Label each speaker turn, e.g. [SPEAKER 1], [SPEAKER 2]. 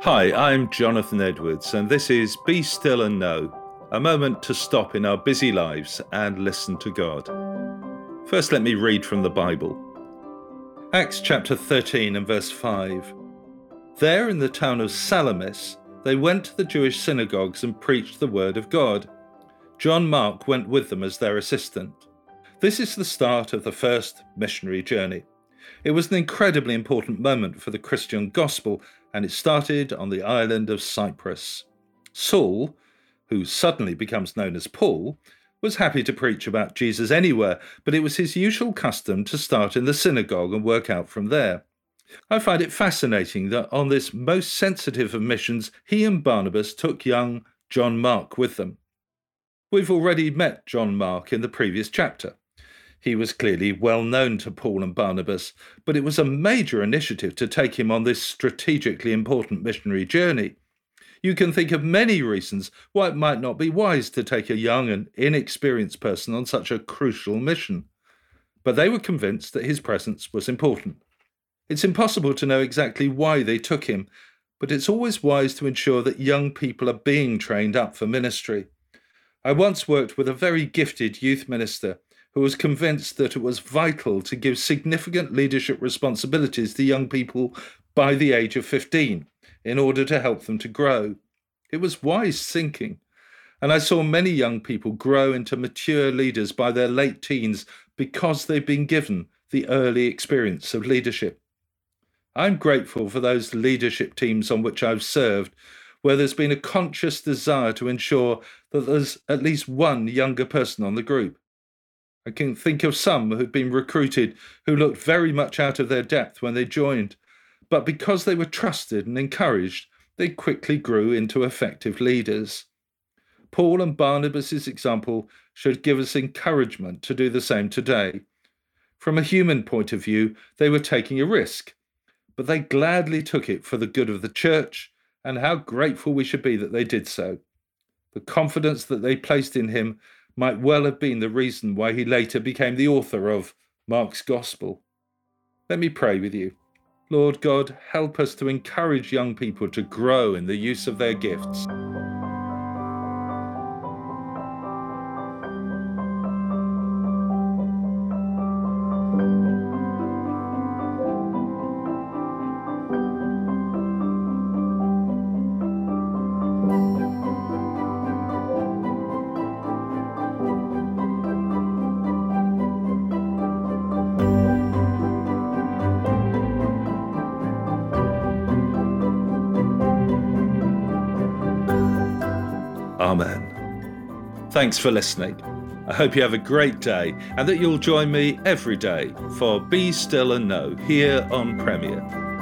[SPEAKER 1] Hi, I'm Jonathan Edwards, and this is Be Still and Know, a moment to stop in our busy lives and listen to God. First, let me read from the Bible. Acts chapter 13 and verse 5. There in the town of Salamis, they went to the Jewish synagogues and preached the word of God. John Mark went with them as their assistant. This is the start of the first missionary journey. It was an incredibly important moment for the Christian gospel, and it started on the island of Cyprus. Saul, who suddenly becomes known as Paul, was happy to preach about Jesus anywhere, but it was his usual custom to start in the synagogue and work out from there. I find it fascinating that on this most sensitive of missions, he and Barnabas took young John Mark with them. We've already met John Mark in the previous chapter. He was clearly well known to Paul and Barnabas, but it was a major initiative to take him on this strategically important missionary journey. You can think of many reasons why it might not be wise to take a young and inexperienced person on such a crucial mission. But they were convinced that his presence was important. It's impossible to know exactly why they took him, but it's always wise to ensure that young people are being trained up for ministry. I once worked with a very gifted youth minister who was convinced that it was vital to give significant leadership responsibilities to young people by the age of 15 in order to help them to grow. It was wise thinking, and I saw many young people grow into mature leaders by their late teens because they've been given the early experience of leadership. I'm grateful for those leadership teams on which I've served, where there's been a conscious desire to ensure that there's at least one younger person on the group. I can think of some who'd been recruited who looked very much out of their depth when they joined, but because they were trusted and encouraged, they quickly grew into effective leaders. Paul and Barnabas' example should give us encouragement to do the same today. From a human point of view, they were taking a risk, but they gladly took it for the good of the church, and how grateful we should be that they did so. The confidence that they placed in him might well have been the reason why he later became the author of Mark's Gospel. Let me pray with you. Lord God, help us to encourage young people to grow in the use of their gifts. Amen. Thanks for listening. I hope you have a great day and that you'll join me every day for Be Still and Know here on Premier.